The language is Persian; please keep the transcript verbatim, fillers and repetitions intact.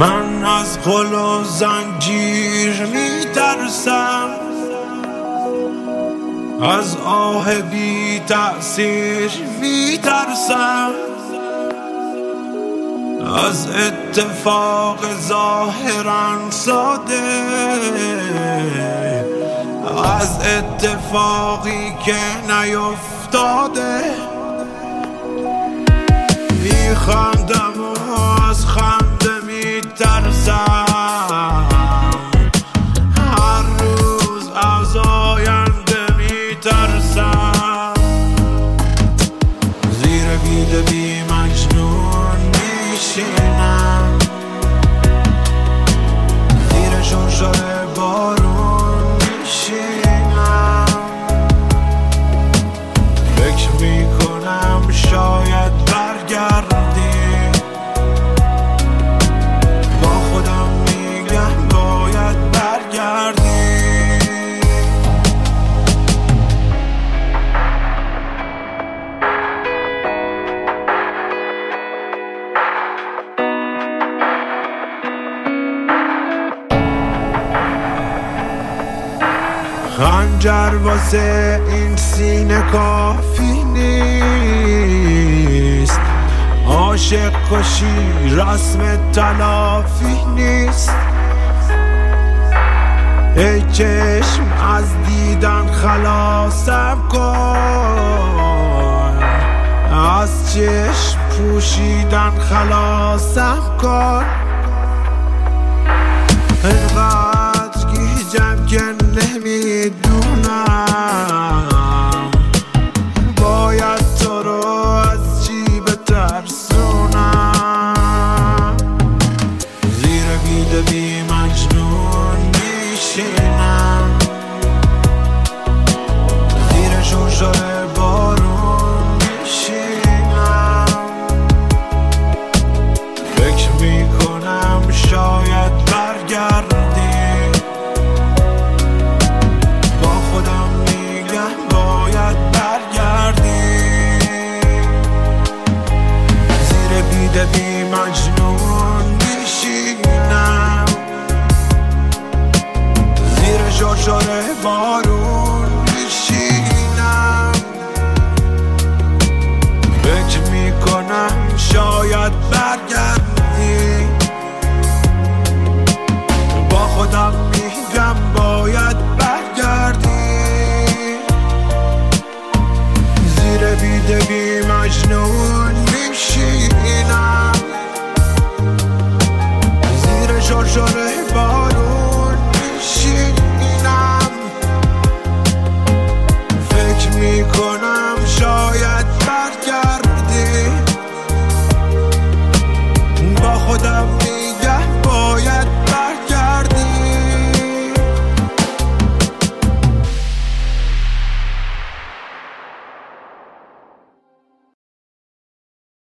من از قل و زنجیر میترسم، از آه بی تأثیر میترسم، از اتفاق ظاهرا ساده، از اتفاقی که نیفتاده. میخندم و از خنده میترسم، هر روز از آینده میترسم، زیر بید بی مجنون میشینم، زیر شرشر بارون میشینم، فکر میکنم شاید برگردی، با خودم میگم باید برگردی. خنجر واسه این سینه کافی نیست، عاشق کشی رسم تلافی نیست. ای چشم از دیدن خلاصم کن، از چشم پوشیدن خلاصم کن. اینقدر گیجم که نمیدونم باید تو رو از چی بترسونم، زیر بید بی مجنون میشینم، زیر شرشر بارون میشینم، فکر میکنم شاید برگردی، با خودم میگم باید برگردی، زیر بید بی مجنون میشینم، زیر شرشر بارون میشینم، فکر میکنم شاید برگردی، با خودم میگم باید برگردی، زیر بید بی مجنون میشینم، زیر شرشر بارون میشینم، فکر میکنم شاید برگردی، با خودم